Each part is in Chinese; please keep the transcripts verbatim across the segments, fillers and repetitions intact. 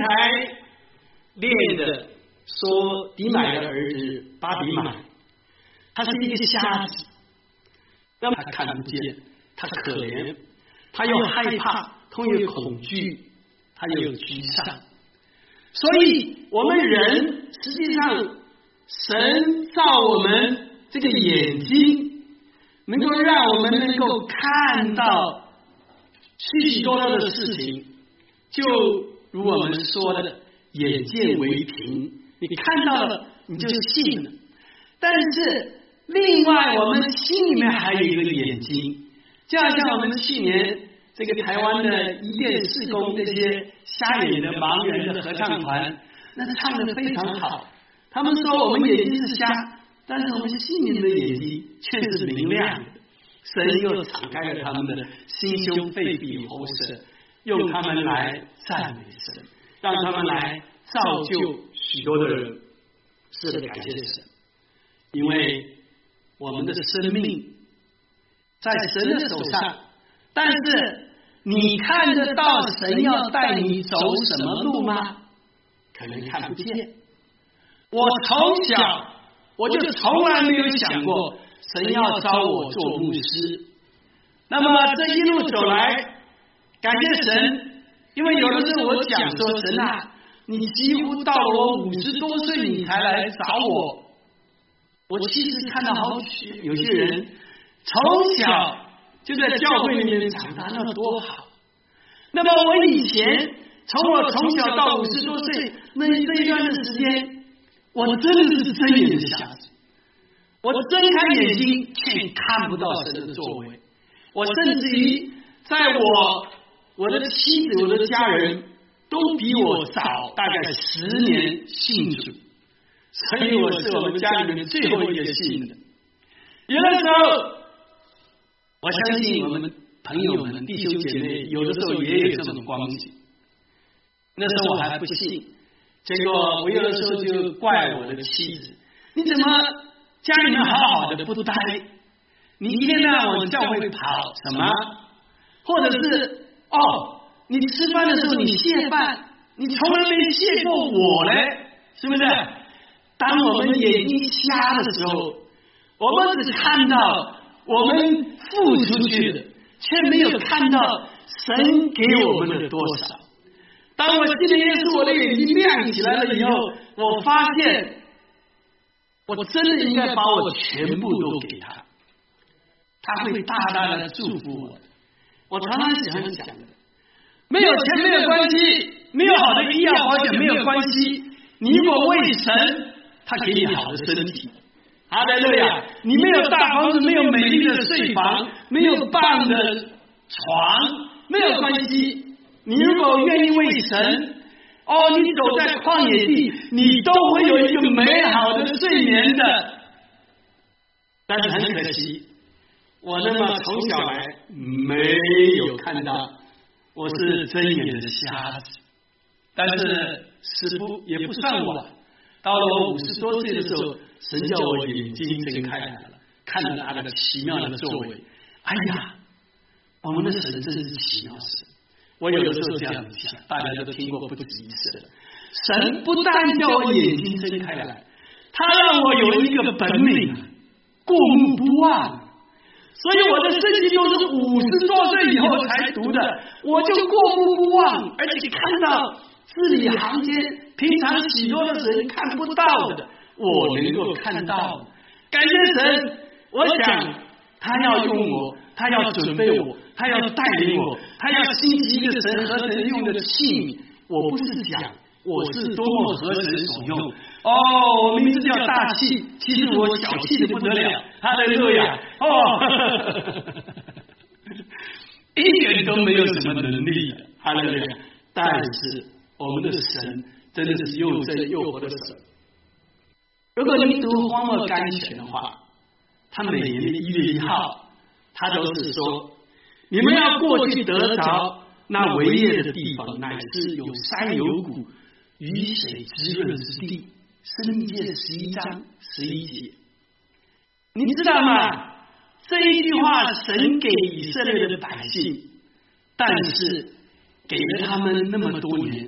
才练的说迪买的儿子巴迪买，他是一个瞎子，那么他看不见，他可怜，他又害怕，他又恐惧，他又沮丧。所以我们人实际上，神造我们这个眼睛，能够让我们能够看到许许多多的事情，就如我们说的眼见为凭，你看到了你就信了。但是另外我们心里面还有一个眼睛，就好像我们去年这个台湾的伊甸事工这些瞎眼的盲人的合唱团，那唱的非常好。他们说我们眼睛是瞎，但是我们心灵的眼睛却是明亮的。神又敞开了他们的心胸肺脾喉舌，用他们来赞美神，让他们来造就许多的人。是的，感谢神，因为我们的生命在神的手上，但是你看得到神要带你走什么路吗？可能看不见。我从小我就从来没有想过神要招我做牧师。那么这一路走来，感谢神，因为有的时候我讲说，神啊，你几乎到了我五十多岁你才来找我。我其实看到好有些人从小就在教会里面长大，那多好。那么我以前从我从小到五十多岁那这一段的时间，我真的是睁眼的瞎子，我睁开眼睛却看不到神的作为。我甚至于在我我的妻子我的家人都比我早大概十年信主，所以我是我们家里面最后一个信的。有的时候我相信我们朋友们弟兄姐妹有的时候也有这种光景，那时候我还不信，结果我有的时候就怪我的妻子，你怎么家里面好好的不待，你一天到晚往教会跑什么？或者是哦，你吃饭的时候你谢饭，你从来没谢过我嘞，是不是？当我们眼睛瞎的时候，我们只看到我们付出去的，却没有看到神给我们的多少。当我信了耶稣，我的眼睛亮起来了以后，我发现我真的应该把我全部都给他，他会大大的祝福我。我常常喜欢讲的，没有钱没有关系，没有好的医药保险没有关系，你如果为神，他给你好的身体。哈利路亚！你没有大房子，没有美丽的睡房，没有棒的床，没有关系。你如果愿意为神，哦，你走在旷野地，你都会有一个美好的睡眠的。但是很可惜，我那么从小来没有看到，我是睁眼的瞎子。但是似乎也不算晚，到了我五十多岁的时候，神叫我眼睛睁开来了，看到他的奇妙的作为。哎呀，我们的神真是奇妙神。我有的时候这样子想，大家都听过不止一次了。神不但叫我眼睛睁开来，他让我有一个本领，过目不忘。所以我的圣经都是五十多岁以后才读的，我就过目不忘，而且看到字里行间，平常许多的人看不到的，我能够看到。感谢神，我想他要用我，他要准备我，他要带领我，他要兴起一个神和神用的器皿。我不是讲我是多么合神所用，哦，我名字叫大气，其实我小气的不得了。哈利路亚！哦，一点都没有什么能力的。哈利路亚！但是我们的神真的是又真又活的神。如果你读《荒漠甘泉》的话，他每年的一月一号，他都是说：你们要过去得着那为业的地方，乃是有山有谷、雨水滋润之地。申命记十一章十一节，你知道吗？这一句话神给以色列的百姓，但是给了他们那么多年，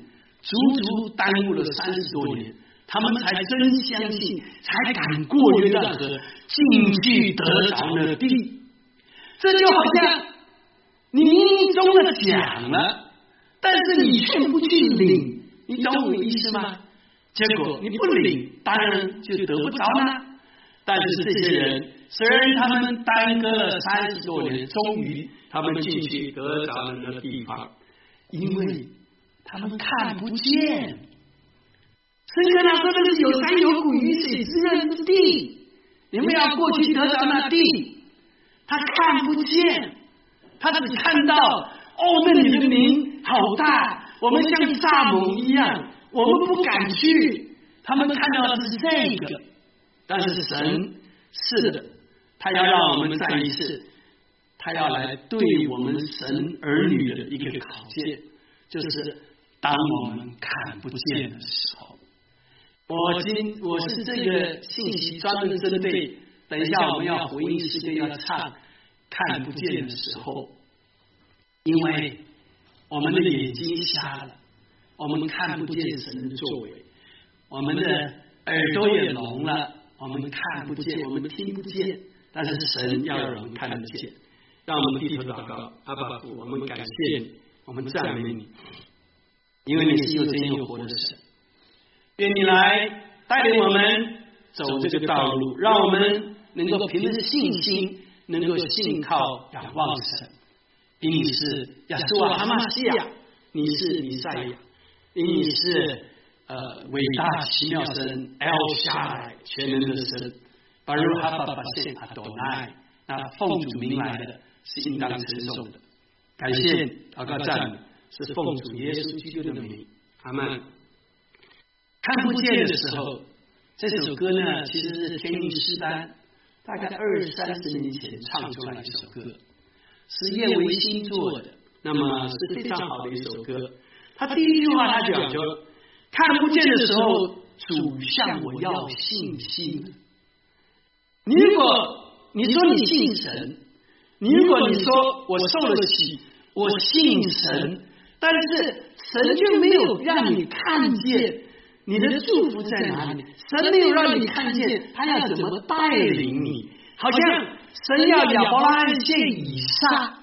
足足耽误了三十多年，他们才真相信，才敢过约旦河进去得着了地。这就好像你明明中了奖了，但是你却不去领，你懂我意思吗？结果你不领，当然就得不着了。但是这些人虽然他们耽搁了三十多年，终于他们进去得着了那个地方，因为他们看不见。神跟他说的是有山有谷雨水滋润之地，你们要过去得着那地，他看不见，他只看到哦，那里的名好大，我们像蚱蜢一样，我们不敢去。他们看到的是这个，但是神是的，他要让我们再一次，他要来对我们神儿女的一个考验，就是当我们看不见的时候。我今我是这个信息专门针对，等一下我们要回应诗歌要唱看不见的时候，因为我们的眼睛瞎了，我们看不见神的作为，我们的耳朵也聋了，我们看不见，我们听不见，但是神要让我们看得见。让我们低头祷告，阿爸父，我们感谢你，我们赞美你，因为你是又真又活的神。愿你来带领我们走这个道路，让我们能够凭着信心，能够信靠仰望神。因你是亚述瓦哈马西亚，你是弥赛亚，因你是呃伟大奇妙神 El Shaddai 全能的神，巴如哈巴巴现阿多奈，那奉主名来的是应当称颂的。感谢祷告赞美是奉主耶稣基督的名，阿们。看不见的时候，这首歌呢其实是天韵诗班大概二三十年前唱出来的一首歌，是叶维新做的，那么是非常好的一首歌。他第一句话他讲说，看不见的时候，主向我要信心。你如果你说你信神，你如果你说我受了洗，我信神，但是神却没有让你看见你的祝福在哪里，神没有让你看见他要怎么带领你，好像神要亚伯拉罕献以撒，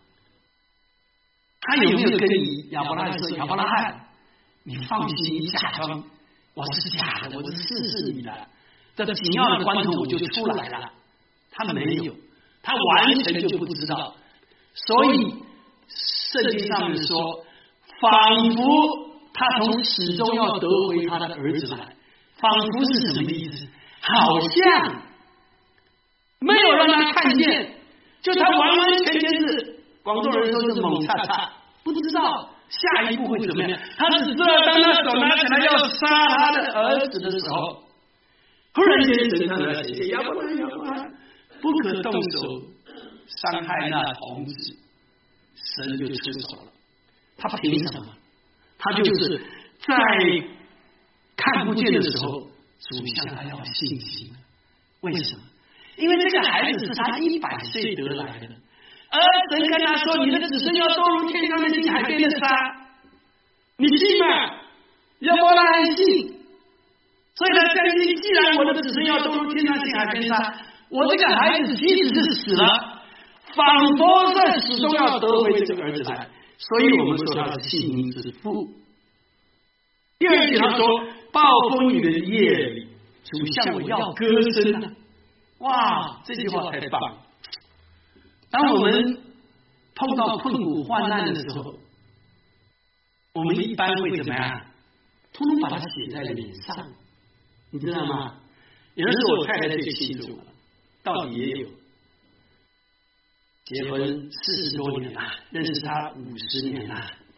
他有没有跟你亚伯拉罕说，亚伯拉罕你放心，你假装我是假的，我是试试你的，这紧要的关头我就出来了。他没有，他完全就不知道。所以圣经上面说，仿佛他从始终要得回他的儿子来，仿佛是什么意思？好像没有让他看见，就他完完全全是广东人说是猛叉叉，不知道下一步会怎么样。他只知道当他手拿起来要杀他的儿子的时候，忽然间神上来写亚伯拉罕，亚伯拉罕不可动手伤害那童子，神就出手了。他凭什么？他就是在看不见的时候，主向他要信心。为什么？因为这个孩子是他一百岁得来的，而神跟他说：“你的子孙要多如天上的星，海边的沙。”你信吗？亚伯拉罕信。所以他相信，既然我的子孙要多如天上星，海边沙，我这个孩子即使是死了，仿佛在始终要得回这个儿子来。所以我们说他是信心之父。第二节他说，暴风雨的夜里，主向我要歌声啊！哇，这句话太棒了。当我们碰到困苦患难的时候，我们一般会怎么样？通通把它写在脸上，你知道吗？有的时候我太太最清楚了，到底也有。结婚四十多年了，认识他五十年了。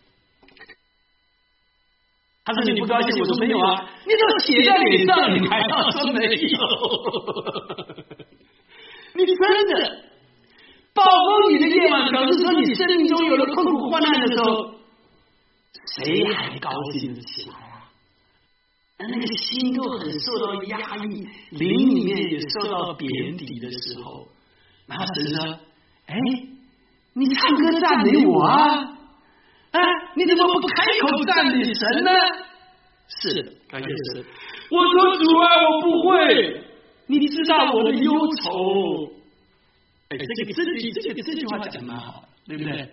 他说你不高兴，我说没有啊，你都写在脸上，你还要说没有？你真的暴风雨的夜晚，表示说你生命中有了困苦患难的时候，谁还高兴得起来啊？那个心都很受到压抑，灵里面也受到贬低的时候，然后神说。哎，你唱歌赞美我啊！ 啊，你怎么不开口赞美神呢？是的，感谢神。我说主啊，我不会，你知道我的忧愁。哎，这个这句这个这句话讲得蛮好，对不对？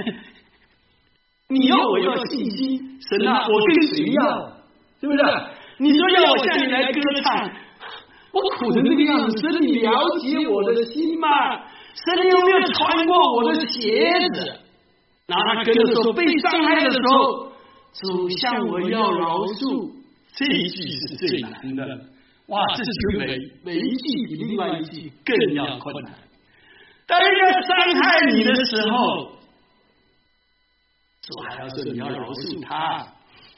你要我要信心，神啊，我跟谁要？是不是？你说要我向你来歌唱，我苦成这个样子，神你了解我的心吗？神你有没有穿过我的鞋子？然后他跟着说，被伤害的时候，主向我要饶恕。这一句是最难的，哇，这句每每一句比另外一句更要困难。当人家伤害你的时候，主还要说你要饶恕他。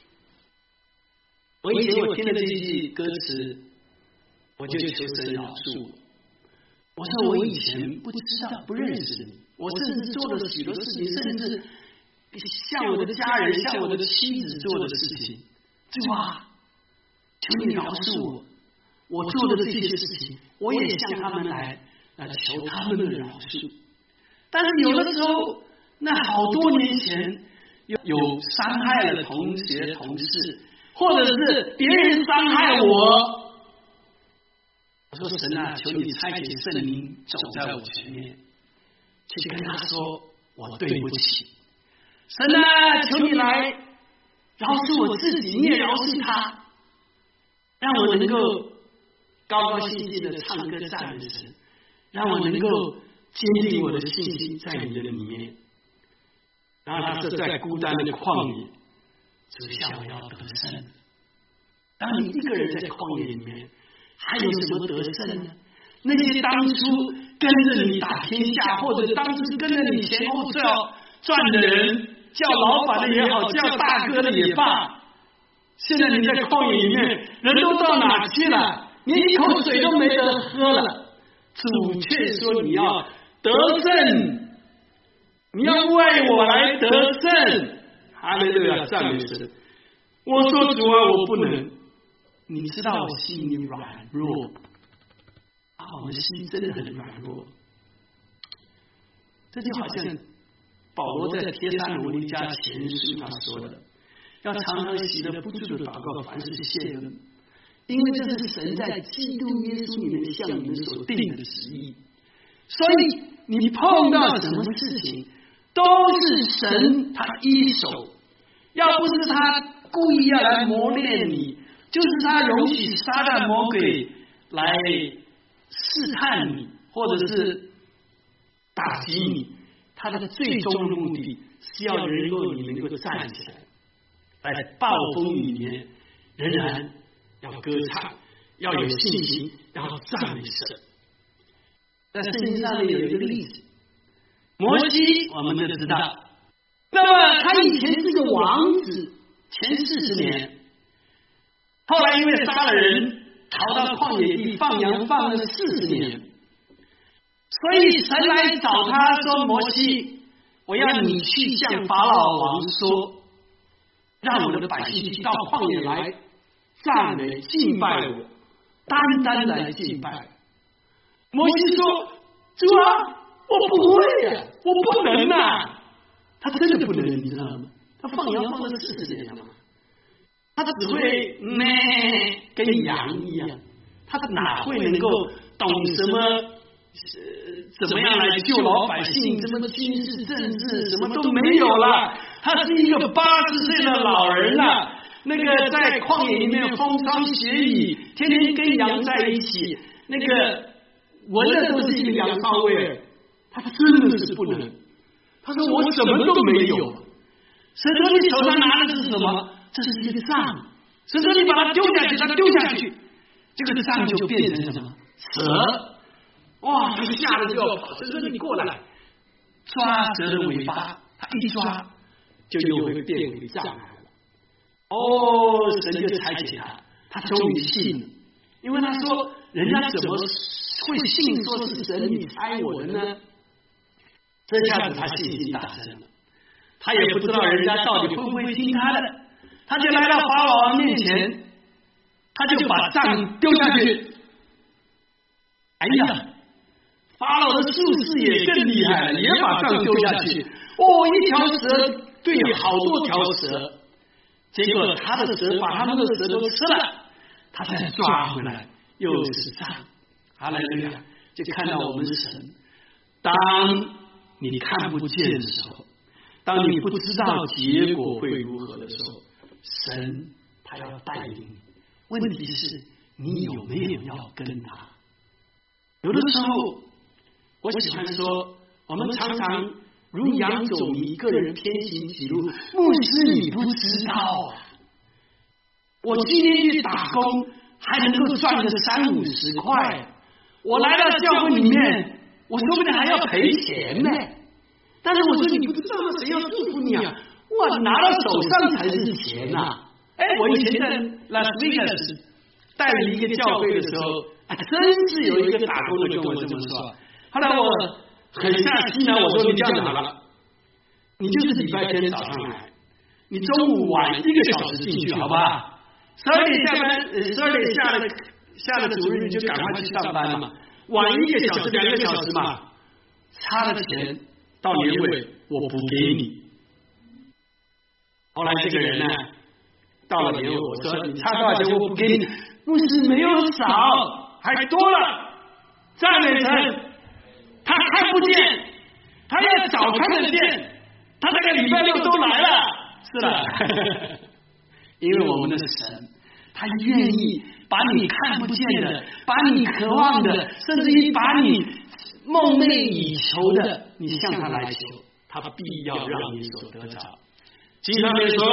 我以前我听了这一句歌词，我就求神饶恕我。我说我以前不知道，不认识你，我甚至做了许多事情，甚至向我的家人、向我的妻子做的事情，主啊，求你饶恕我。我做的这些事情，我也向他们来来求他们的饶恕。但是有的时候，那好多年前有有伤害了同学、同事。或者是别人伤害我，我说神啊，求你差遣圣灵走在我前面，去跟他说我对不起。神啊，求你来饶恕我自己，你也饶恕他，让我能够高高兴兴的唱歌赞美神，让我能够坚定我的信心在你的里面。然后他是在孤单的旷野。只想我要得胜。当你一个人在旷野里面，还有什么得胜呢？那些当初跟着你打天下，或者当初跟着你前后赚赚的人，叫老板的也好，叫大哥的也罢，现在你在旷野里面，人都到哪去了？连一口水都没得喝了。主却说你要得胜，你要为我来得胜。哈利路亚，赞美神！我说主啊，我不能。你知道我心里软弱啊，我们心真的很软弱。这就好像保罗在帖撒罗尼迦前书他说的，要常常喜乐不住的祷告，凡事谢恩，因为这是神在基督耶稣里面向你们所定的旨意。所以你碰到什么事情，都是神他一手，要不是他故意要来磨练你，就是他容许撒旦魔鬼来试探你，或者是打击你。他的最终的目的是要能够你能够站起来，在暴风雨里面仍然要歌唱，要有信心，要赞美神。在圣经上面有一个例子，摩西我们都知道，那么他以前是个王子，前四十年，后来因为杀了人，逃到旷野地放羊放了四十年。所以神来找他说：“摩西，我要你去向法老王说，让我的百姓去到旷野来赞美敬拜我，单单来敬拜。”摩西说：“主啊，我不会呀、啊，我不能啊！”他真的不能，你知道吗？他放羊放了四十年了嘛，他只会咩跟羊一样，他哪会能够懂什么？怎么样来救老百姓？什么军事政治什么都没有了。他是一个八十岁的老人了、啊，那个在旷野里面风霜雪雨，天天跟羊在一起，那个闻的都是一个羊骚味。他真的是不能。他说我什么都没有。神说你手上拿的是什么？这是一个杖。神说你把它丢下去，它丢下去，这个杖就变成什么？蛇。哇！他吓得就要跑，神说你过来，抓蛇的尾巴，他一抓就又会变回杖来了。哦，神就差遣他，他终于信了，因为他说人家怎么会信说是神你差我的呢？这下子他信心大增了，他也不知道人家到底会不会听他的，他就来到法老王面前，他就把杖丢下去。哎呀！法老的术士也更厉害了，也把杖丢下去。哦，一条蛇对好多条蛇，结果他的蛇把他们的蛇都吃了，他再抓回来又是这样。哈利路亚！就看到我们神，当你看不见的时候，当你不知道结果会如何的时候，神他要带领你。问题是你有没有要跟他？有的时候我喜欢说，我们常常如羊走迷，个人偏行己路。牧师你不知道啊，我今天去打工还能够赚个三五十块，我来到教会里面，我说不定还要赔钱呢。但是我说你不知道谁要祝福你啊？哇，拿到手上才是钱呐、啊！哎，我以前在拉斯维加斯带领一个教会的时候，还真是有一个打工的跟我这么说。后来我狠下心来，我说你这样子好了，你就是礼拜天早上来，你中午晚一个小时进去，好不好？十二点下班，呃，十二点下了下了主日你就赶快去上班嘛，晚一个小时两个小时嘛，差了钱到年尾我补给你。后来这个人呢，到了年尾我说你差多少钱我补给你，牧师没有少，还多了，赞美神。他看不见，他要早看得见，他这个礼拜六都来了，是的，因为我们的神，他愿意把你看不见的，把你渴望的，甚至于把你梦寐以求的，你向他来求，他必要让你所得着。经上面说，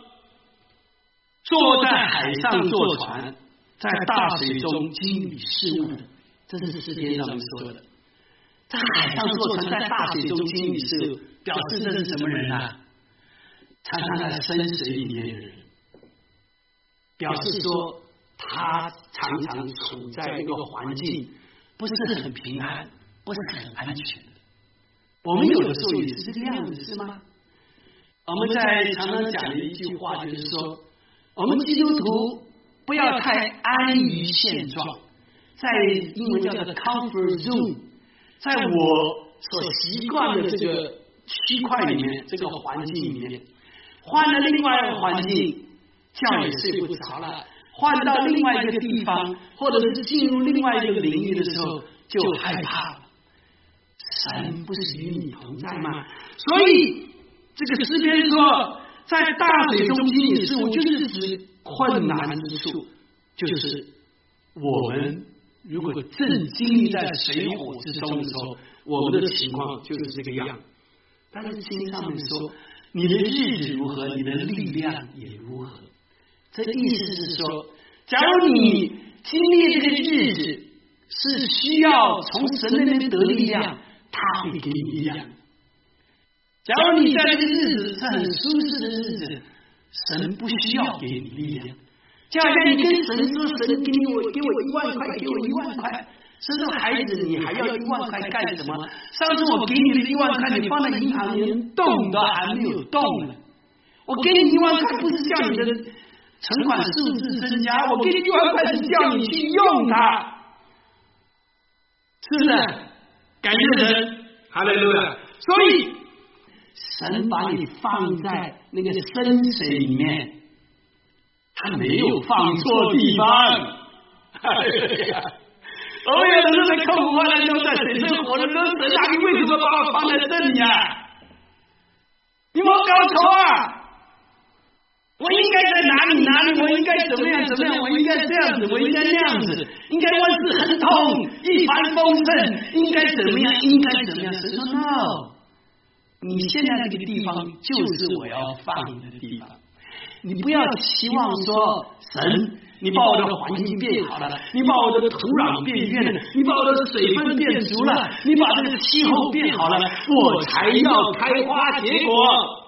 坐在海上坐船，在大水中经理事务的，这是诗篇上面说的。在海上坐船，在大水中经理事务，表示这是什么人啊？常常在深水里面的人，表示说他常常处在那个环境不是很平安，不是很安全的。我们有的时候也是这个样子，是吗？我们在常常讲的一句话就是说，我们基督徒不要太安于现状，在英文叫做 comfort zone， 在我所习惯的这个区块里面，这个环境里面，换了另外一个环境，觉也睡不着了；换到另外一个地方，或者是进入另外一个领域的时候，就害怕了。神不是与你同在吗？所以这个诗篇说，在大水中经理事务，就是指困难之处，就是我们如果正经历在水火之中的时候，我们的情况就是这个样。但是经上面说，你的日子如何，你的力量也如何。这意思是说，假如你经历这个日子是需要从神那边得力量，他会给你力量。假如你在这个日子是很舒适的日子，神不需要给你力量。就好像你跟神说，神给你我给我一万块，给我一万块。生了孩子，你还要一万块干什么？上次我给你的一万块，你放在银行，连动都还没有动呢。我给你一万块，不是叫你的存款数字增加，我给你一万块是叫你去用它，是不是？感谢神，哈利路亚。所以神把你放在那个深水里面，他没有放错地方。哈利路亚。我们有的时候在痛苦患难中，在水深火热中，神啊，你为什么把我放在这里啊？你莫搞错啊！我应该在哪里哪里？我应该怎么样怎么样？我应该这样子，我应该那样子，应该万事亨通，一帆风顺，应该怎么样？应该怎么样？神说 no， 你现在这个地方就是我要放你的地方，你不要期望说神。你把我的环境变好了，你把我的土壤变圆了，你把我的水分变足了，你把这个气候变好了，我才要开花结果。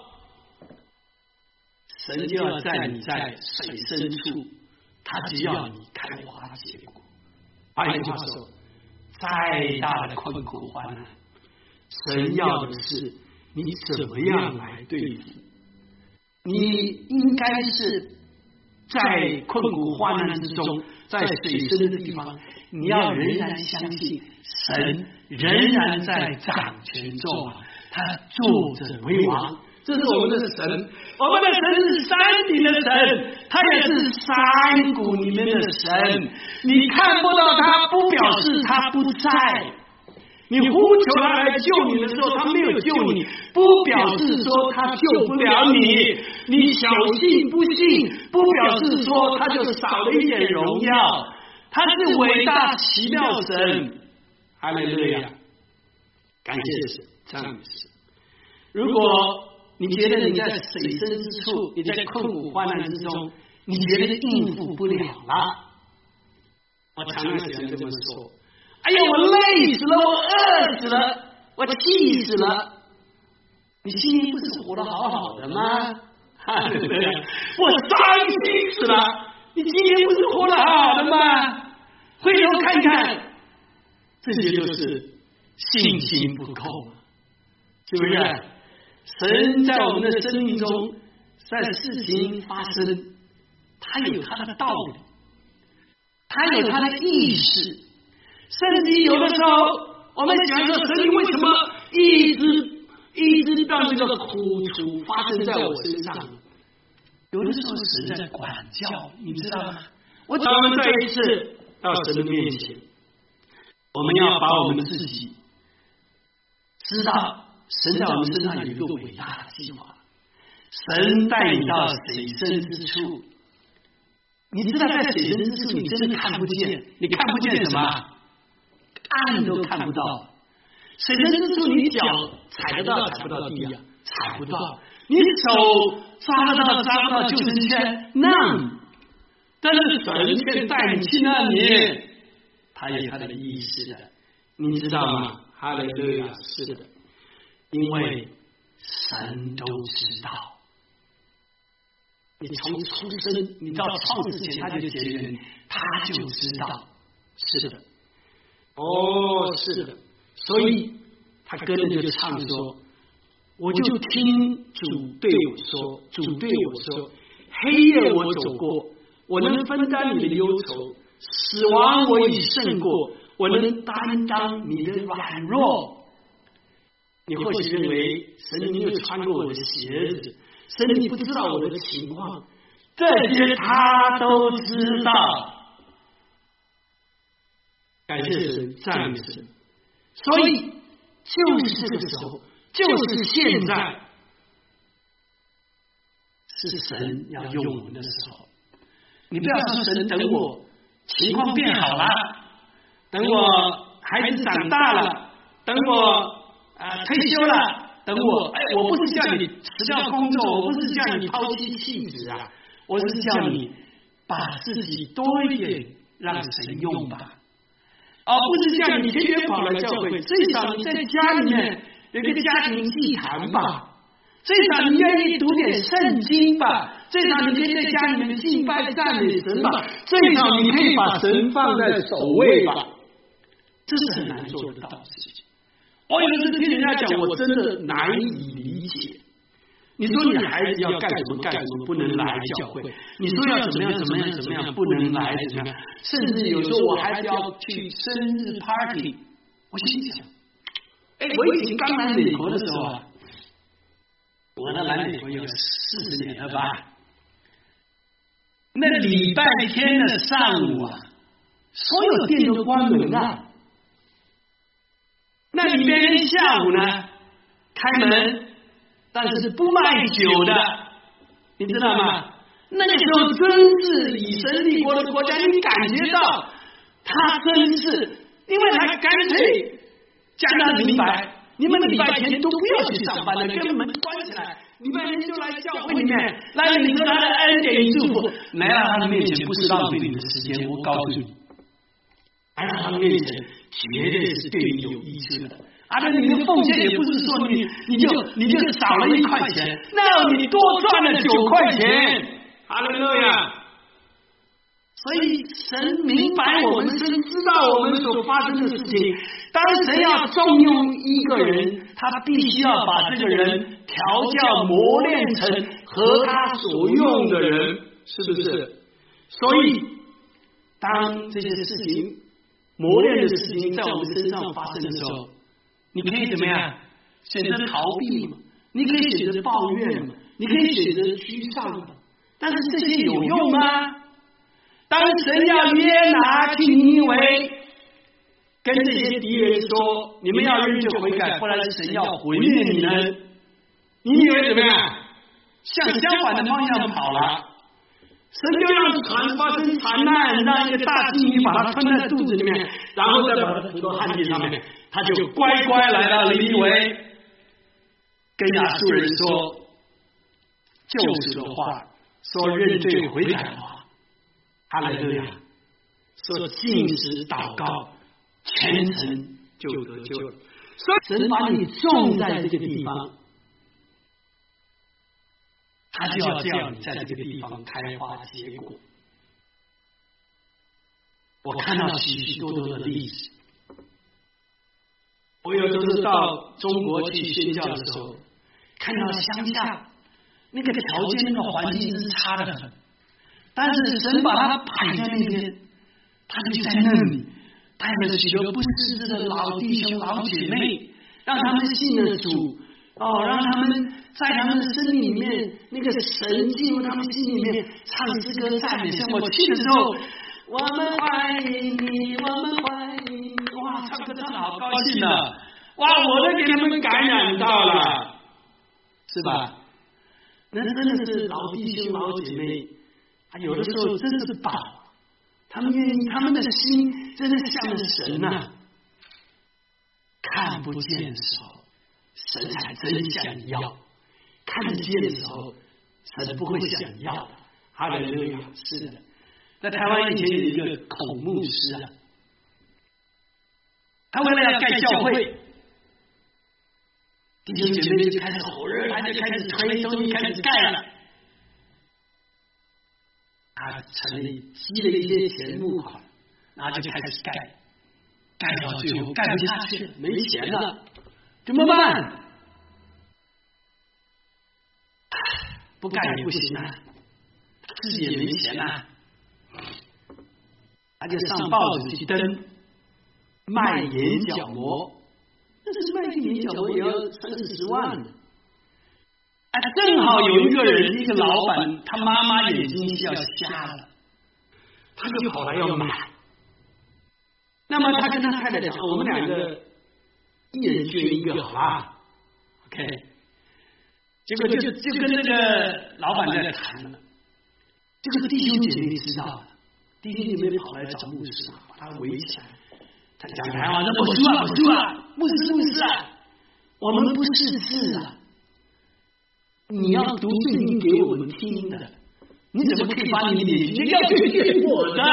神就要在你在水深处，他只要你开花结果。换句话说，再大的困苦患难，神要的是你怎么样来对付。你应该是在困苦患难之中，在水深的地方，你要仍然相信神仍然在掌权中，他坐着为王， 这是我们的神，我们的神是山顶的神，他也是山谷里面的神。你看不到他，不表示他不在。你呼求他来救你的时候，他没有救你，不表示说他救不了你。你小信不信，不表示说他就少了一点荣耀。他是伟大奇妙神，哈利路亚！感谢神，赞美神。如果你觉得你在水深之处，你在困苦患难之中，你觉得应付不了了，我常常喜欢这么说。哎呀，我累死了，我饿死了，我气死了。你心里不是活得好好的吗？哈利路亚！我伤心死了，你今天不是活得好好的吗？回头看看，这些就是信心不够，是不是？神在我们的生命中，在事情发生，他有他的道理，他有他的意识。甚至有的时候，我们想说，神，你为什么一直一直让这个苦楚发生在我身上？有的时候，神在管教，你知道吗？我咱们再一次到神的面前，我们要把我们自己知道，神在我们身上有一个伟大的计划。神带你到水深之处，你知道，在水深之处，你真的看不见，你看不见什么？岸都看不到，水深之处，你脚踩得到踩不到地啊？踩不到。你手抓得到抓不到救生圈？那，但是神却带你去那里，他有他的意思的，你知道吗？哈利路亚！是的，因为神都知道。你从出生，你到创世前，他就解决你，他就知道。是的。哦，是的，所以他跟着就唱说，我就听主对我说，主对我说，黑夜我走过，我能分担你的忧愁，死亡我已胜过，我能担当你的软弱。你或许认为神，你没有穿过我的鞋子，神你不知道我的情况，这些他都知道。感谢神，赞美神。所以就是这个时候，就是现在，是神要用我们的时候。你不要说神等我情况变好了，等我孩子长大了，等我呃退休了，等我哎，我不是叫你辞掉工作，我不是叫你抛弃妻子啊，我是叫你把自己多一点让神用吧。而不是叫你天天跑来教会，最少你在家里面有个家庭祭坛吧，最少你愿意读点圣经吧，最少你可以在家里面敬拜赞美神吧，最少你可以把神放在首位吧。这是很难做得到的事情。我有的时候听人家讲，我真的难以理解。你说你孩子要干什么干什么，不能来教会；你说要怎么样怎么样怎么样，不能来怎么样。甚至有时候我孩子要去生日 party， 我心想，哎，我以前刚来美国的时候啊，我那来美国有四十年了吧？那礼拜天的上午啊，所有店都关门了，那礼拜天下午呢，开门。但是不卖酒的，你知道吗？那个时候真是以神立国的国家，你感觉到他真是，因为他干脆讲得很明白，你们礼拜天都不要去上班了，给门关起来，礼拜天就来教会里面来领受他的恩典与祝福。来到他的面前不是浪费你的时间，我告诉你，来到他的面前绝对是对你有益处的。而且你的奉献也不是说你你就你就少了一块钱，那你多赚了九块钱，哈利路亚！所以神明白我们，神知道我们所发生的事情。当神要重用一个人，他必须要把这个人调教磨练成合他所用的人，是不是？所以当这些事情磨练的事情在我们身上发生的时候，你可以怎么样？选择逃避吗？ 你可以选择抱怨嘛，你可以选择沮丧嘛，但是这些有用吗？当神要约拿去尼尼微，跟这些敌人说：“你们要认罪悔改，不然神要毁灭你们。”尼尼微怎么样？向相反的方向跑了。神就让船发生惨难，让一个大鲸鱼把它吞在肚子里面，然后再把它吐到旱地上面，他就乖乖来到尼尼微，跟亚述人说救赎的话，说认罪悔改的话。哈利路亚！说禁食祷告，全程就得救了。所以神把你种在这个地方，他就要叫你在这个地方开花结果。我看到许许多多的例子，我有时候到中国去宣教的时候，看到乡下那个条件、那个环境是差得很。但是神把他摆在那边，他就在那里带了许多不识字的老弟兄老姐妹，让他们信了主，哦，让他们在他们的生命里面那个神进入他们心里面，唱诗歌赞美神。我去的时候，我们欢迎你，我们欢迎你，哇，唱歌唱得好高兴啊！哇，我都给他们感染到了，是吧？那真的是老弟兄老姐妹。他有的时候真的是宝，他们愿意，他们的心真的向着神呐、啊。看不见的时候，神才真向你要；看得见的时候，神不会向你要的。哈利路亚！是的，在台湾以前有一个孔牧师啊，他为了要盖教会，弟兄姐妹就开始火热，他就开始推，终于开始盖了。他成立积了一些钱募款，然后就开始盖，盖到最后盖不下去了，没钱了，怎么办？不盖也不行啊，自己也没钱啊，他就上报纸去登卖眼角膜，那是卖个眼角膜也要三四十万呢。哎，正好有一个人，一个老板，他妈妈眼睛是要瞎了，他就跑来要买。那么他跟他太太讲，我们两个一人捐一个，好吧 ？OK。结果就就跟这个老板在谈了，这个弟兄姐妹知道了，弟兄姐妹跑来找牧师，把他围起来。他讲台湾的，我说啊，我说啊，牧师牧师啊，我们不识字啊。你要读圣经给我们听的，你怎么可以把你的眼睛要捐给我的？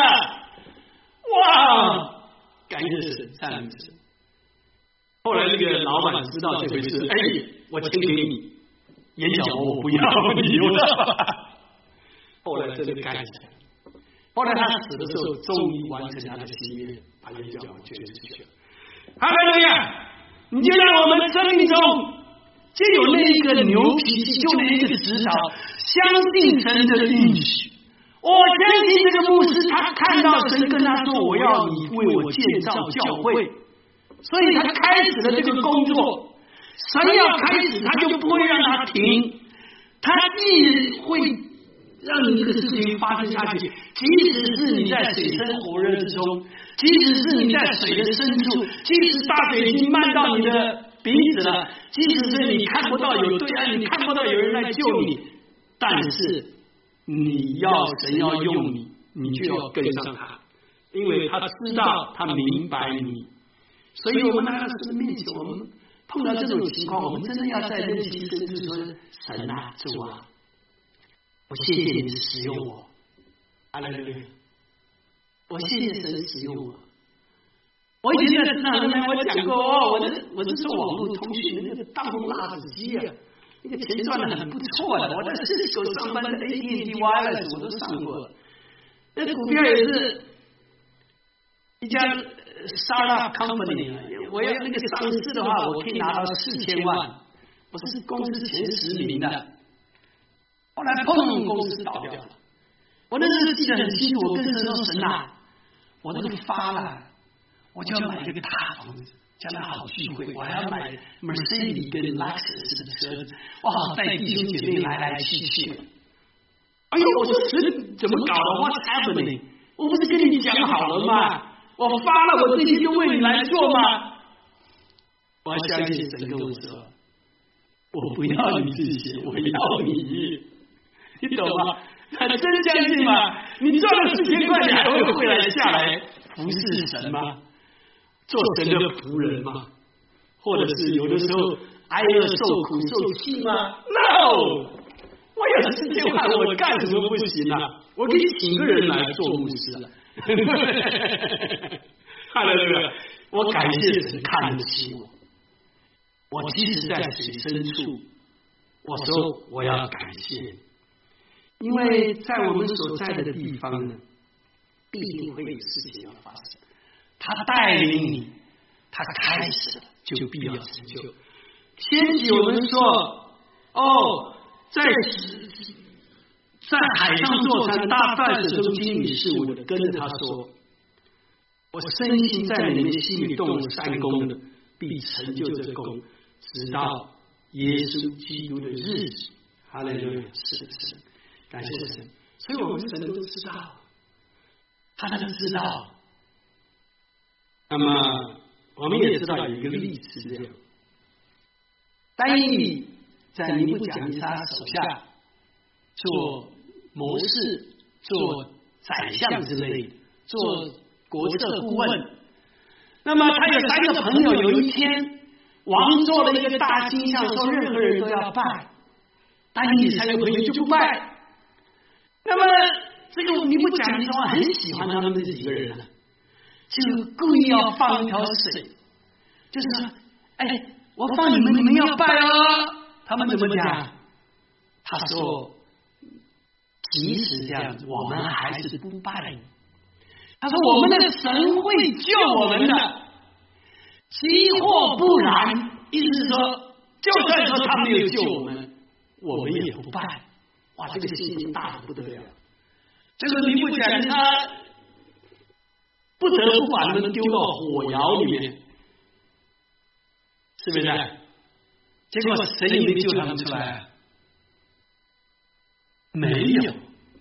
哇！感谢神，赞美神。后来这个老板知道这回事，哎，我钱给你，眼角膜我不要，你留着。后来真的干起来。后来他死的时候，终于完成他的心愿，把眼角膜捐出去了。哈利路亚！你就让我们生命中。就有那一个牛脾气，就那一个指导，相信神的应许。我相信这个牧师，他看到神跟他说：“我要你为我建造教会。”所以他开始了这个工作。神要开始，他就不会让他停，他一会让你这个事情发生下去。即使是你在水深火热之中，即使是你在水的深处，即使大水已经漫到你的鼻子了，即使是你看不到有对岸，你看不到有人来救你，但是你要神要用你，你就要跟上他，因为他知道，他明白你。所以我们来到神面前，我们碰到这种情况，我们真的要在内心深处说：神啊，主啊，我谢谢你使用我，阿门。我谢谢神使用我。我以前在职场里面，我讲过哦，我的我是做网络通讯的那个大红辣子鸡啊，那个钱赚的很不错的。我在 Cisco 上班的 A T and T Wireless 我都上过，那股票也是一家 startup company， 我要那个上市的话，我可以拿到四千万，我是公司前十名的。后来砰，公司倒掉了。我那时候记得很清楚，我跟神说：神啊，我这个发了。我就要买这个大房子， 将来好聚会，我还要买 Mercedes 跟 Lexus 的车子，哇，带弟兄姐妹来来去去。哎呦，我说神怎么搞的 ？What's happening？ 我不是跟你讲好了吗？我发了，我这些就为你来做吗？我要相信神跟我说，我不要你这些，我要你，你懂吗？还真相信吗？你赚了四千块，你还会回来下来服侍神吗？做神的仆人吗？或者是有的时候挨饿受苦受气吗 ？No， 我有四千块，我干什么不行啊？我可以请个人来做牧师了。看了这个，我感谢神看得起我。我即使在水深处，我说我要感谢，因为在我们所在的地方呢，必定会有事情要发生。他带领你，他开始了，就必要成就。先起我们说，哦，在在海上坐船，大泛水中经理是我的，跟着他说，我深信在你们心里动了三功的，必成就这功，直到耶稣基督的日子。哈利路亚！是的，是的，感谢神。所以我们神都知道，他都知道。那么我们也知道有一个例子这样，但以在尼布甲尼撒手下做谋士、做宰相之类的，做国策顾问。那么他有三个朋友，有一天王做了一个大金像，说任何人都要拜，但以三个朋友就不拜。那么这个尼布甲尼撒王很喜欢他们这几个人了。就故意要放一条水，就是说，哎，我放你们，你们要拜哦。他们怎么讲？他说，即使这样子，我们还是不拜你。他说，我们的神会救我们的，即或不然，意思是说，就算说他没有救我们，我们也不拜。哇，这个信心大的不得了。这个尼布甲尼撒不得不把他们丢到火窑里面，是不是？结果谁也没救他们出来？没有。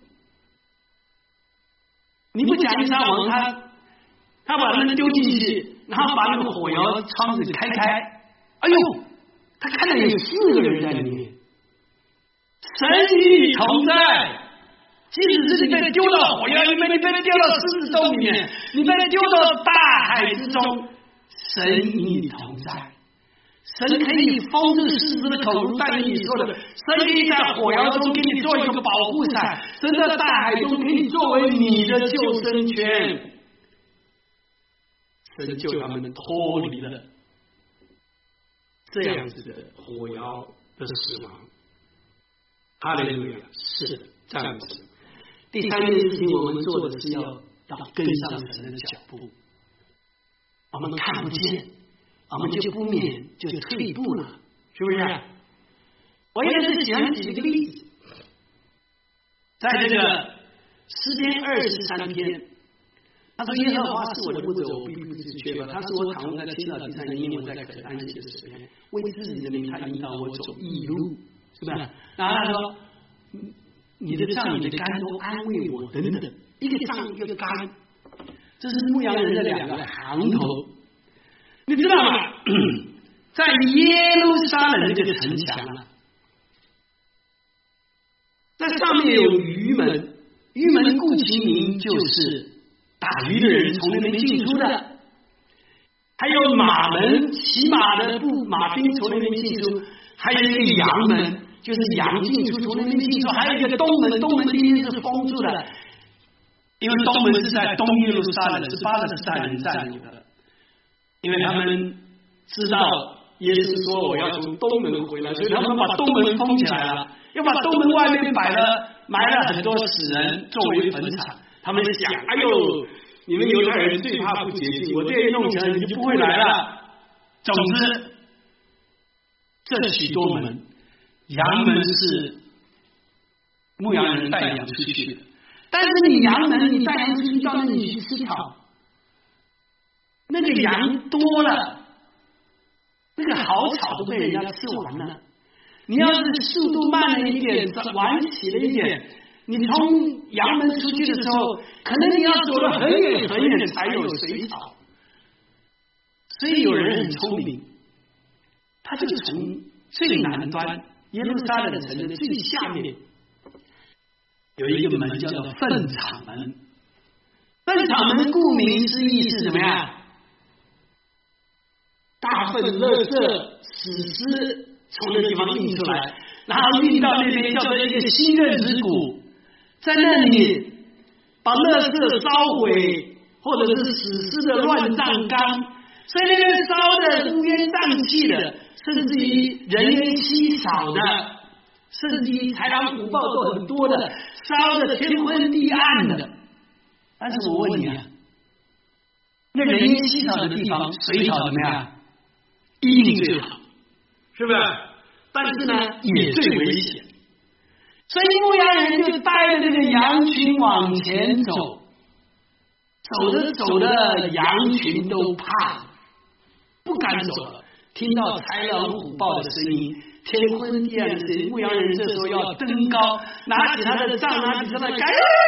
尼布甲尼撒王他他把他们丢进去，然后把那个火窑窗子开开，哎呦，他看到有四个人在里面，神与你同在。即使是你被丢到火窑里面，你被丢到狮子洞里面，你被丢到大海之中，神与你同在。神可以封住狮子的口，如但以理说的，神可以在火窑中给你做一个保护伞，神在大海中给你作为你的救生圈。神救他们脱离了这样子的火窑的死亡。哈利路亚！是的，这样子。第三件事情，我们做的是要要跟上神的脚步。我们看不见，我们就不免就退步了，是不是？我也是喜欢举一个例子，在这个诗篇二十三篇，他说：“耶和华是我的牧者，我必不致缺乏。他是我躺卧在青草地上，引领我在可安息的水边，为自己的名，他引导我走义路。”是不是？然后他说：“你的杖、你的竿都安慰我，等等。一个杖，一个竿，这是牧羊人的两个行头。你知道吗？在耶路撒冷这个城墙啊，在上面有鱼门，鱼门顾其名就是打鱼的人从那边进出的。还有马门，骑马的步马兵从那边进出，还有一个羊门。”就是羊进出，从那边进出，还有一个东门，东门今天是封住的，因为东门是在东耶路撒冷，是巴勒斯坦人占领的，因为他们知道耶稣说我要从东门回来，所以他们把东门封起来了，又把东门外面摆了埋了很多死人作为坟场。他们想，哎呦，你们犹太人最怕不洁净，我这一弄起来你就不会来了。总之，这许多门。羊门是牧羊人带羊出去的，但是你羊门你带羊出去到那里去吃草，那个羊多了， 那个好草都被人家吃完了。你要是速度慢了一点，晚起了一点，你从阳门出去的时候，可能你要走了很远很远才有水草。所以有人很聪明，他就从最南端耶路撒冷城的最下面有一个门叫做粪场门。粪场门顾名思义是什么呀？大粪、垃圾、屎丝从那地方运出来，然后运到那边叫做一个新任之谷，在那里把垃圾烧毁，或者是屎丝的乱葬岗，所以那边烧的乌烟瘴气的，甚至于人烟稀少的，甚至于豺狼虎豹都很多的，烧的天昏地暗的。但是我问你啊，那人烟稀少的地方，水草怎么样？一定最好，是不是？但是呢，也最危险。所以牧羊人就带着这个羊群往前走，走着走着，羊群都怕了，不敢走了。听到豺狼虎豹的声音，天昏地暗的声音，牧羊人这时候要登高，拿起他的杖，拿起他的杆，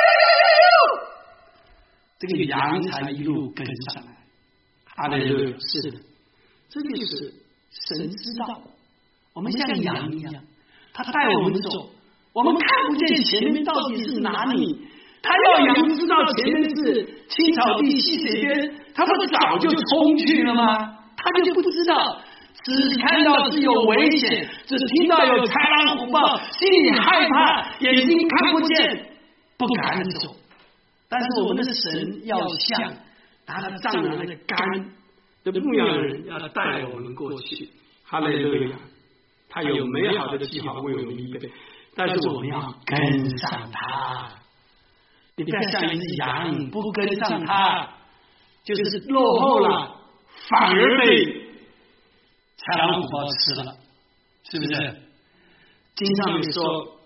这个羊才一路跟上来。哈利路亚！是的，这就是神知道，我们像羊一样，他带我们走，我们看不见前面到底是哪里。他要羊知道前面是青草地、溪水边，他不早就冲去了吗？他就不知道，只看到是有危险，只听到有豺狼虎豹，心里害怕，眼睛看不见，不敢走。但是我们的神要像拿着杖拿着杆的牧羊人，要带我们过去。哈利路亚！他有美好的计划为我们预备，但是我们要跟上他。你不要像一只羊，不跟上他，就是落后了，反而被豺狼虎豹吃了，是不是？经上面说，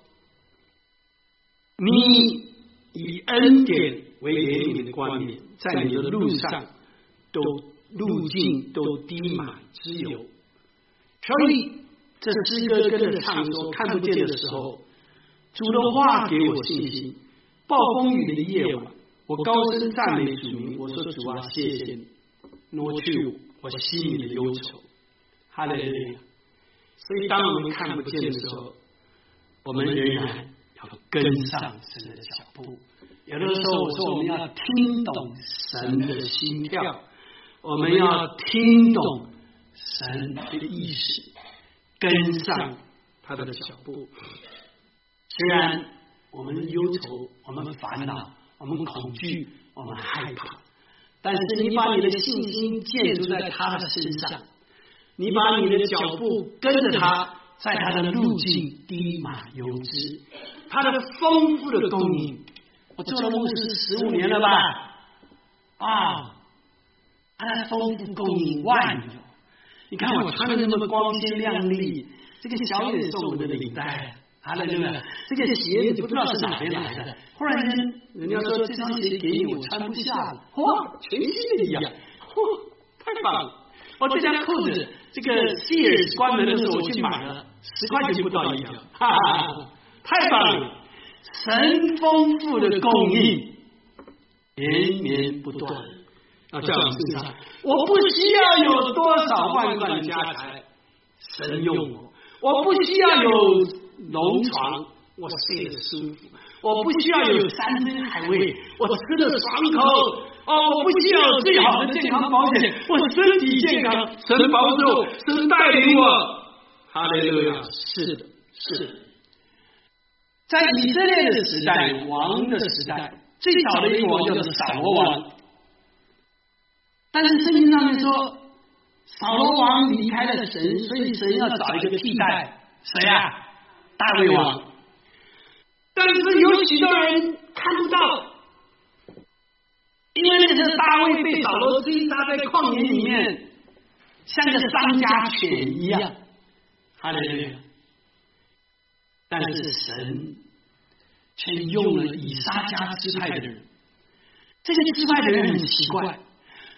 你以恩典为怜悯的冠冕，在你的路上都路径都滴满脂油。所以这诗歌跟着唱说，看不见的时候，主的话给我信心。暴风雨的夜晚，我高声赞美主名，我说主啊，谢谢你，挪去我心里的忧愁。哈利路亚！所以当我们看不见的时候，我们仍然要跟上神的脚步。有的时候我说我们要听懂神的心跳，我们要听懂神的意识，跟上他的脚步。虽然我们忧愁，我们烦恼，我们恐惧，我们害怕，但是你把你的信心建筑在他的身上，你把你的脚步跟着他，在他的路径滴满油脂，他的丰富的供应。我做了牧师十五年了吧？啊，他的丰富供应万有。你看我穿的那么光鲜亮丽，这个小野送我的领带。哈利路亚！这个鞋子不知道是哪边来的，忽然间人家说这双鞋给你，我穿不下了，哇，全新的一样，哇，太棒了！我这条裤子，这个 Sears 关门的时候我去买了，十块钱不到一条，哈哈，太棒了！神丰富的供应，连绵不断，要在我们身上。我不需要有多少万贯的家财，神用我；我不需要有龙床，我睡得舒服；我不需要有山珍海味，我吃得爽口。哦，我不需要有最好的健康保险，我身体健康，神保守，神带领我。哈利路亚！是的，是的。在以色列的时代，王的时代，最早的一个王叫做扫罗王。但是圣经上面说，扫罗王离开了神，所以神要找一个替代，谁啊？大卫王。但是有许多人看不到，因为那个大卫被扫罗追杀在旷野里面，像个丧家犬一样。哈利路亚！但是神却用了以撒迦支派的人，这个支派的人很奇怪，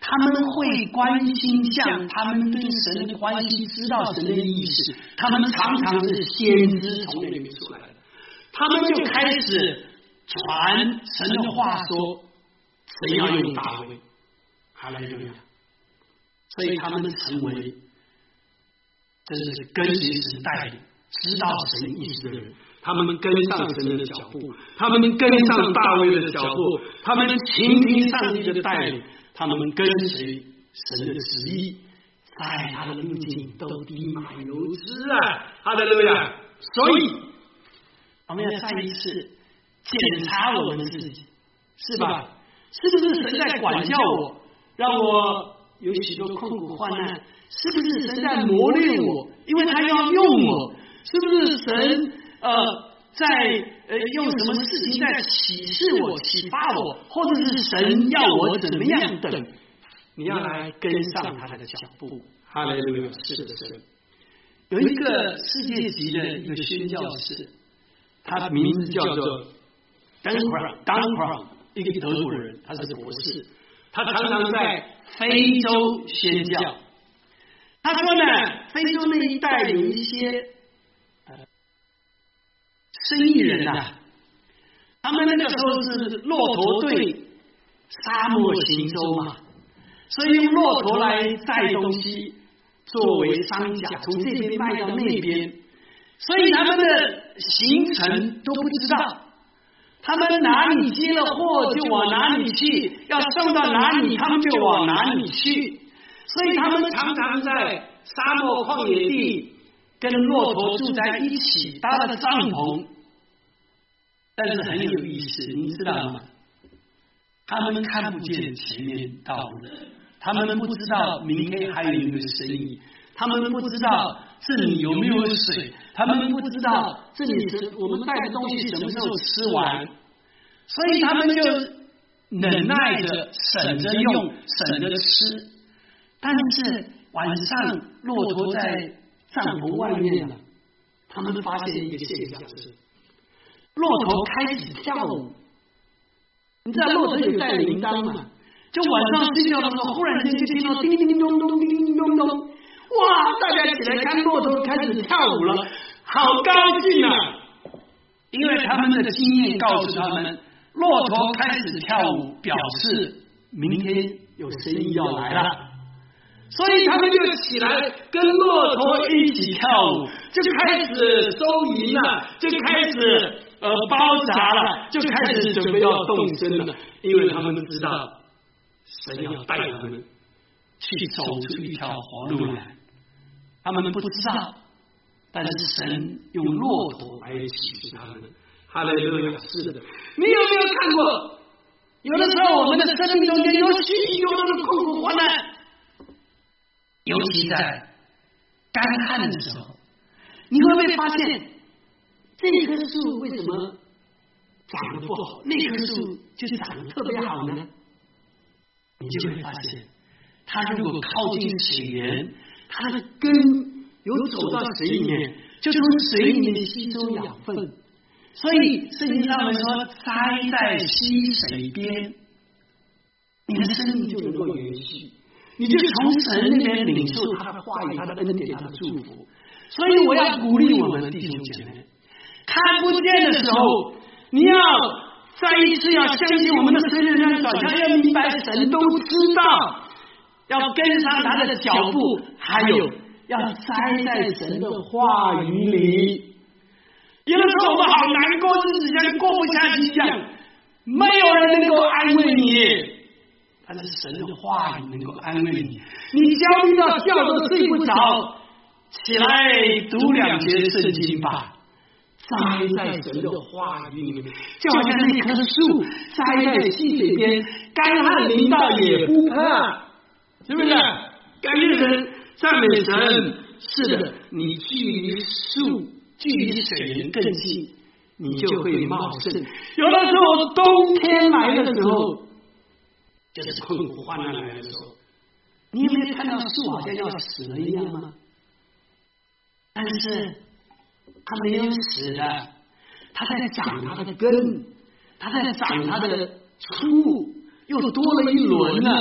他们会关心像他们跟神的关系，知道神的意思，他们常常是先知从那里面出来的，他们就开始传神的话，说神要用大卫，哈利路亚。所以他们成为真是跟随神带领，知道神意思的人。他们跟上神的脚步，他们跟上大卫的脚步，他们倾听上帝的带领，他们跟随神的旨意，在他的路径都滴满油脂啊！哈利路亚！所以我们要再一次检查我们自己，是吧？是不是神在管教我，让我有许多困苦患难？是不是神在磨练我，因为他要用我？是不是神呃在呃用什么事情在启示我、启发我，或者是神要我怎么样等？你要来跟上他的脚步。哈利路亚！是的，是的。有一个世界级的一个宣教士，他的名字叫做 Dan Crown， 一个德国人，他是博士，他常常在非洲宣教。他说呢，非洲那一带有一些呃生意人呐、啊，他们那个时候是骆驼队沙漠行舟嘛，所以用骆驼来载东西作为商价，从这边卖到那边，所以他们的行程都不知道。他们哪里接了货就往哪里去，要送到哪里他们就往哪里去，所以他们常常在沙漠旷野地跟骆驼住在一起，搭了帐篷。但是很有意思，你知道吗？他们看不见前面道路，他们不知道明天还有一个生意，他们不知道这里有没有水，他们不知道这里是我们带的东西什么时候吃完，所以他们就忍耐着，省着用，省着吃。但是晚上骆驼在帐篷外面了，他们发现一个现象是，骆驼开始跳舞。你知道骆驼有带铃铛吗？就晚上睡觉的时候，忽然间就听到叮叮咚咚，叮叮咚咚，哇！大家起来看骆驼开始跳舞了，好高兴啊！因为他们的经验告诉他们，骆驼开始跳舞，表示明天有生意要来了。所以他们就起来跟骆驼一起跳舞，就开始收银了，就开始呃包扎了，就开始准备要动身了，因为他们知道神要带他们去走出一条活路来。他们不知道，但是神用骆驼来启示他们。哈利路亚！是的，你有没有看过？有的时候我们的生命中间有许许多多的困苦患难。尤其在干旱的时候，你会不会发现这棵树为什么长得不好，那棵树就长得特别好呢？你就会发现，它如果靠近水源，它的根有走到水里面，就从水里面吸收养分。所以圣经上面说，栽在溪水边，你的生命就能够延续。你就从神那边领受他的话语、他的恩典、他的祝福。所以我要鼓励我们的弟兄姐妹，看不见的时候，你要再一次要相信我们的神人要转向，要明白神都知道，要跟上他的脚步，还有要栽在神的话语里。有的时候我们好难过，日子像过不下去一样，没有人能够安慰你。但是神的话语能够安慰你，你焦虑到觉都睡不着，起来读两节圣经吧，栽在神的话语里面，就好像那棵树栽在溪水边，干旱淋到也不怕，是不是？感谢神，赞美神。是的，你距离树、距离水源更近，你就会茂盛。有的时候冬天来的时候，就是困苦患难来的时候，你有没有看到树好像要死了一样吗？但是它没有死的，它在长它的根，它在长它的出，又多了一轮了。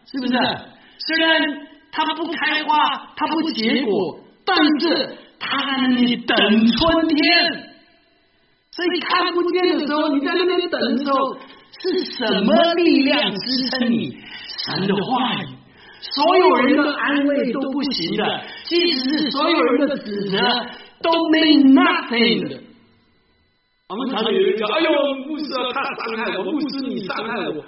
是不是？虽然它不开花，它不结果，但是它在那里等春天。所以看不见的时候，你在那边等的时候，是什么力量支撑你？神的话语。所有人的安慰都不行的，即使是所有人的指责都 mean nothing 的。我们常常有人讲：“哎呦，牧师他伤害我，牧师你伤害我。”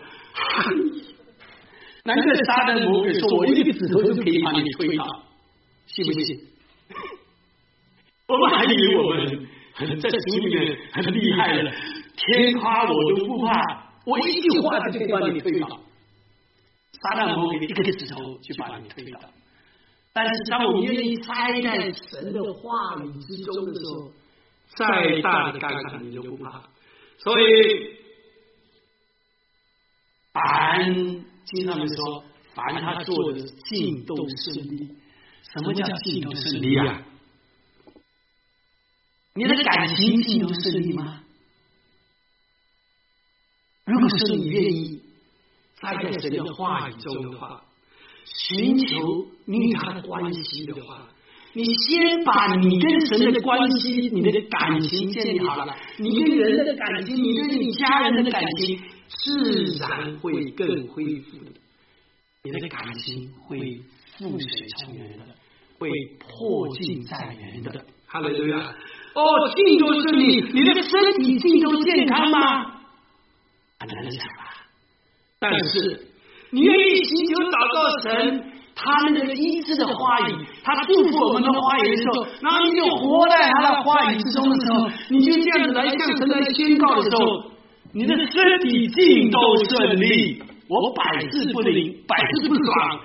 难怪撒旦魔鬼说：“我一个指头就可以把你推倒，信不信？”我们还以为我们很在主里面很厉害了，天夸我都不怕，我一句话就可以把你推倒。撒旦魔鬼一个指头就把你推倒。但是当我们愿意栽在神的话语之中的时候，再大的干旱你都不怕。所以，凡经上面说，凡他做的尽都顺利。什么叫尽都顺利啊？你的感情尽都顺利吗？如果说你愿意栽在神的话语中的话，寻求你与他的关系的话，你先把你跟神的关系、你的感情建立好了，你跟人的感情，你跟你家人的感情，自然会更恢复的。你的感情会覆水成源的，会破镜再圆的。哈利路亚！哦，尽都顺利，你的身体尽都健康吗？很难讲吧。但是你愿意寻求祷告神，他那个医治的话语，他祝福我们的话语的时候，然后你就活在他的话语之中的时候，你就这样子来向神来宣告的时候，你的身体尽都顺利。我百事不灵，百事不爽。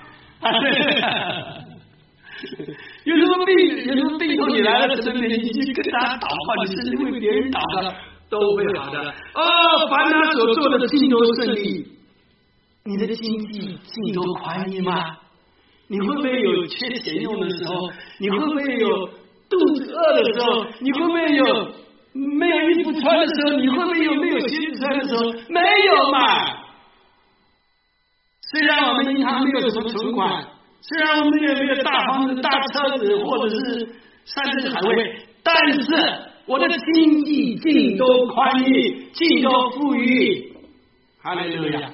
有什么病，有什么病痛你来了神的面前，你就跟他祷告，你甚至为别人祷告，都会好的。哦，凡他所做的尽都顺利。你的经济尽都宽裕吗？你会不会有缺钱用的时候？你会不会有肚子饿的时候？你会不会有没有衣服穿的时候？你会不会有没有鞋子穿的时候？没有嘛。虽然我们银行没有什么存款，虽然我们也没有大房子、大车子，或者是山珍海味，但是我的经济尽都宽裕，尽都富裕。哈利路亚！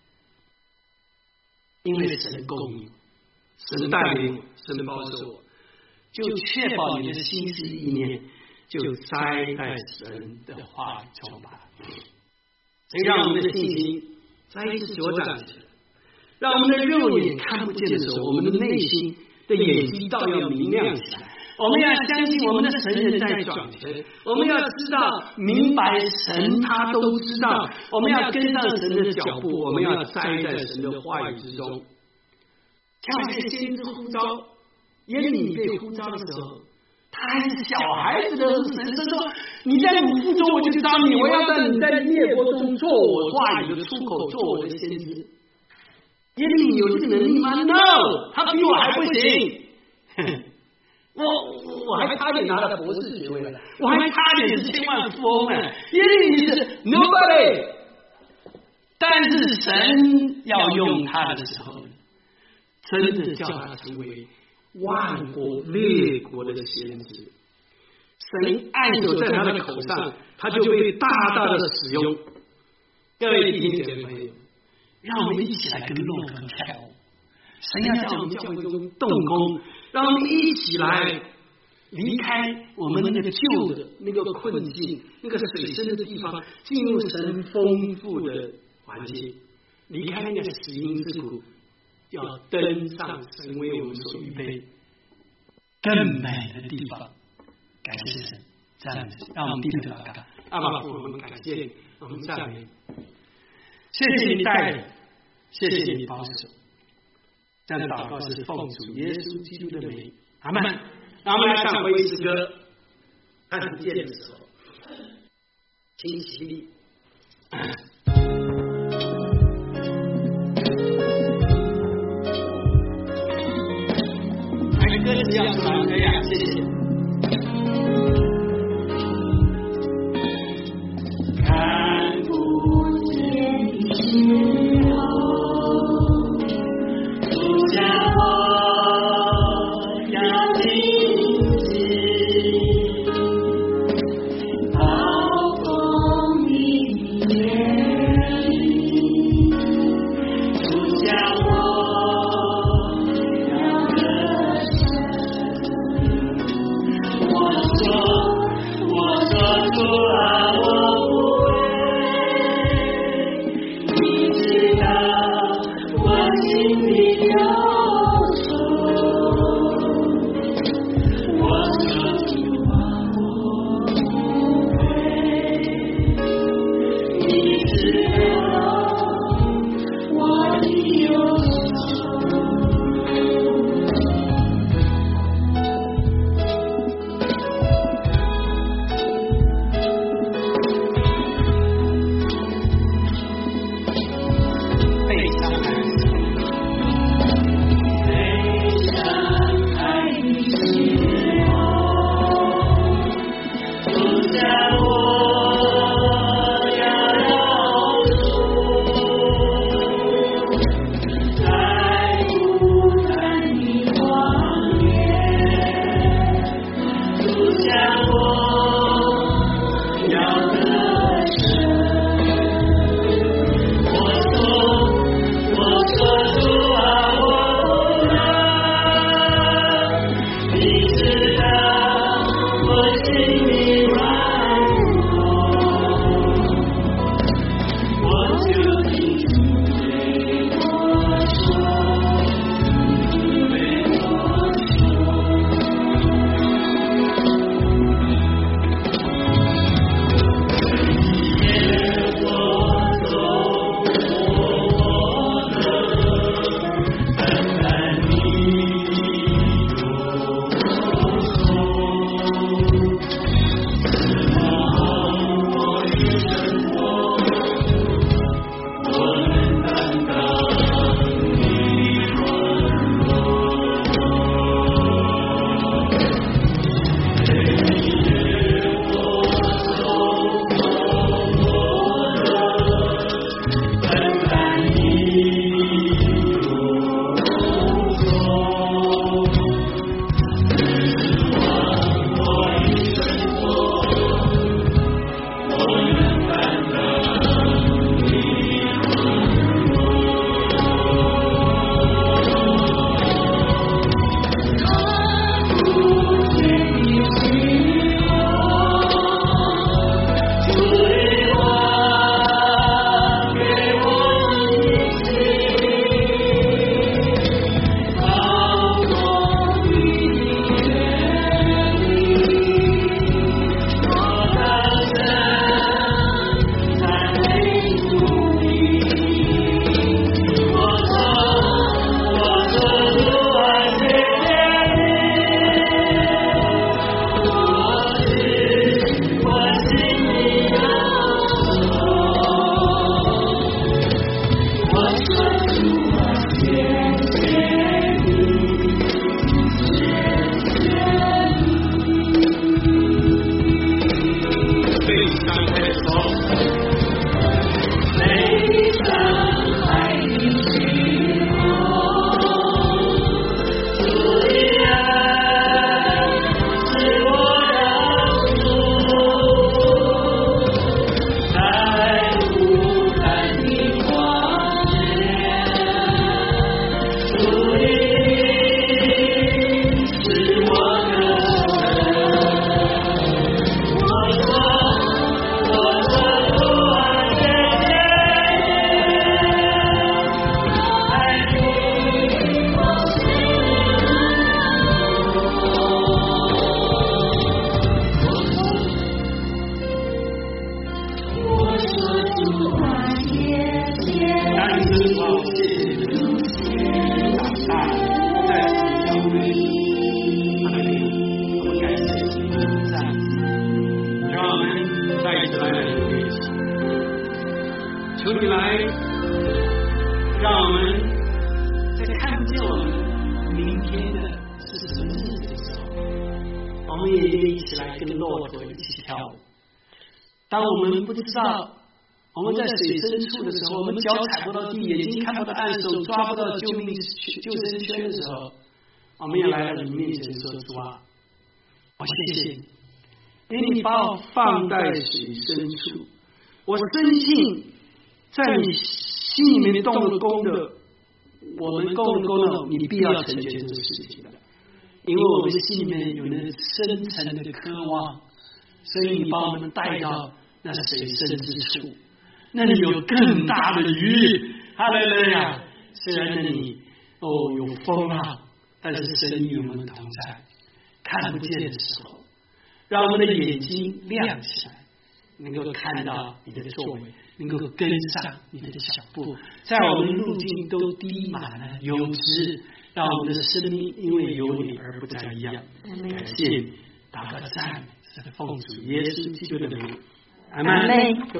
因为神供应，神带领我，神保守我，就确保你的心思意念就栽在神的话语中吧。所以让我们的信心再一次茁长起来。让我们的肉眼看不见的时候，我们的内心的眼睛倒要明亮起来。我们要相信我们的神人在掌权，我们要知道明白神他都知道，我们要跟上神的脚步，我们要栽在神的话语之中。像一个先知呼召，耶利米被呼召的时候，他还是小孩子的时候，神说：“你在母腹中我就知道你，我要让你在列国中做我话语的出口，做我的先知。”耶利米有这个能力吗 ？No， 他比我还不行。我我还差点拿到博士学位了，我还差点是千万富翁呢。耶利米是 nobody， 但是神要用他的时候，真的叫他成为万国列国的先知。神按手在他的口上，他就被大大的使用。各位弟兄姐妹朋友，让我们一起来跟骆驼跳舞。神要在我们教会中动工，让我们一起来离开我们那个旧的那个困境，那个水深的地方，进入神丰富的环境，离开那个死荫之谷，要登上神为我们所预备更美的地方。感谢神，这样子，让我们低头祷告。阿爸父，我们感谢你，我们赞美你，谢谢你带领，谢谢你保守。这样的祷告是奉主耶稣基督的名，阿们。让我们来唱回一首歌，看不见的时候，请起立。那个歌词要出来，可以啊，谢谢。看不见的时候， 求你来，让我们在看不见我们明天的是什么日子的时候，我们也一起来跟骆驼一起跳舞。当我们不知道我们在水深处的时候，我们脚踩不到地，眼睛看不到岸，手抓不到救命救生圈的时候，我们也来到你面前说：主啊，我谢谢你，因为你把我放在水深处，我深信在你心里面动了工的，我们动了工的，你必要成全这个事情的，因为我们心里面有那深层的渴望，所以你把我们带到那水深之处，那里有更大的鱼，哈利路亚！ 虽然那里哦有风浪，但是神与我们同在。看不见的时候，让我们的眼睛亮起来，能够看到你的作为，能够跟上你的脚步，在我们的路径都滴满了油脂，让我们的生命因为有你而不再一样。感谢你，祷告赞美，是奉主耶稣基督的名，阿们。